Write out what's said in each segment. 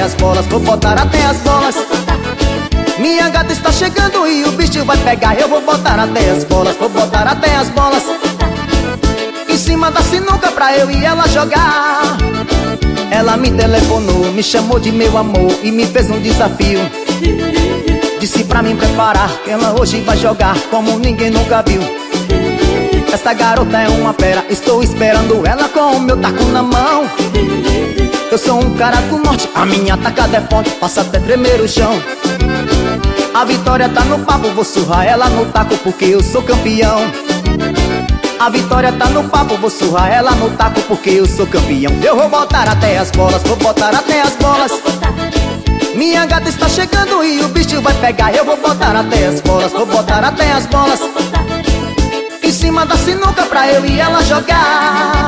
as bolas, vou botar até as bolas. Minha gata está chegando e o bicho vai pegar. Eu vou botar até as bolas, vou botar até as bolas. Em cima da sinuca pra eu e ela jogar. Ela me telefonou, me chamou de meu amor e me fez um desafio. Disse pra mim preparar, que ela hoje vai jogar como ninguém nunca viu. Essa garota é uma fera, estou esperando ela com o meu taco na mão. Eu sou um cara do norte, a minha tacada é forte, faço até tremer o chão. A vitória tá no papo, vou surrar ela no taco porque eu sou campeão. A vitória tá no papo, vou surrar ela no taco porque eu sou campeão. Eu vou botar até as bolas, vou botar até as bolas. Minha gata está chegando e o bicho vai pegar. Eu vou botar até as bolas, vou botar até as bolas. Em cima da sinuca pra eu e ela jogar.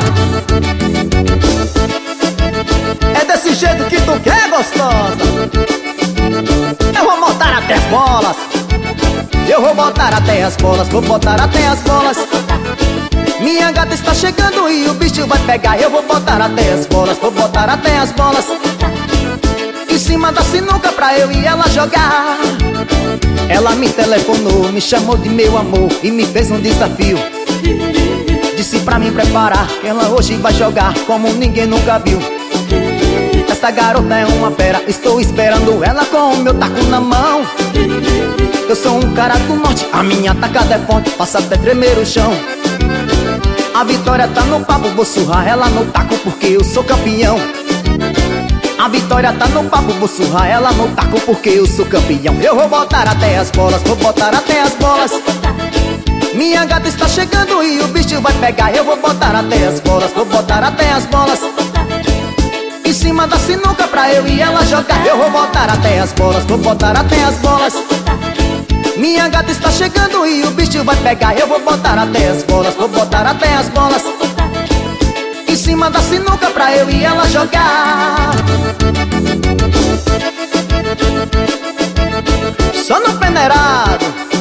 É desse jeito que tu quer, gostosa? Eu vou botar até as bolas. Eu vou botar até as bolas, vou botar até as bolas. Minha gata está chegando e o bicho vai pegar. Eu vou botar até as bolas, vou botar até as bolas. Em cima da sinuca pra eu e ela jogar. Ela me telefonou, me chamou de meu amor e me fez um desafio. Disse pra mim preparar, que ela hoje vai jogar como ninguém nunca viu. Essa garota é uma fera, estou esperando ela com o meu taco na mão. Eu sou um cara do norte, a minha tacada é forte, faço até tremer o chão. A vitória tá no papo, vou surrar ela no taco porque eu sou campeão. A vitória tá no papo, vou surrar ela no taco porque eu sou campeão. Eu vou botar até as bolas, vou botar até as bolas. Minha gata está chegando e o bicho vai pegar. Eu vou botar até as bolas, vou botar até as bolas. Em cima da sinuca pra eu e ela jogar. Eu vou botar até as bolas, vou botar até as bolas. Minha gata está chegando e o bicho vai pegar. Eu vou botar até as bolas, vou botar até as bolas. Em cima da sinuca pra eu e ela jogar. Só no peneirado.